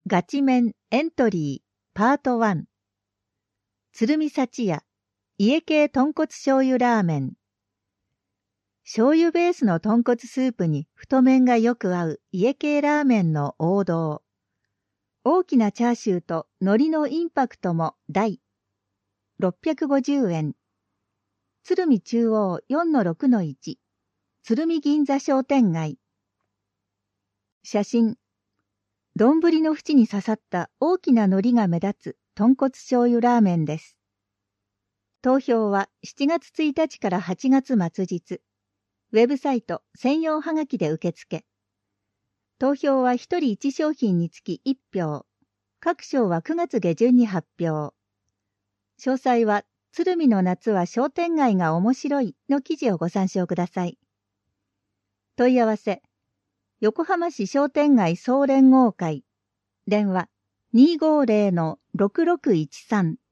ガチ麺エントリーパート1鶴見幸屋家系豚骨醤油ラーメン。醤油ベースの豚骨スープに太麺がよく合う家系ラーメンの王道。大きなチャーシューと海苔のインパクトも大。650円。鶴見中央 4-6-1 鶴見銀座商店街。写真。丼の縁に刺さった大きな海苔が目立つ豚骨醤油ラーメンです。投票は7月1日から8月末日。ウェブサイト専用はがきで受付。投票は1人1商品につき1票。各賞は9月下旬に発表。詳細は鶴見の夏は商店街が面白いの記事をご参照ください。問い合わせ。横浜市商店街総連合会。電話 250-6613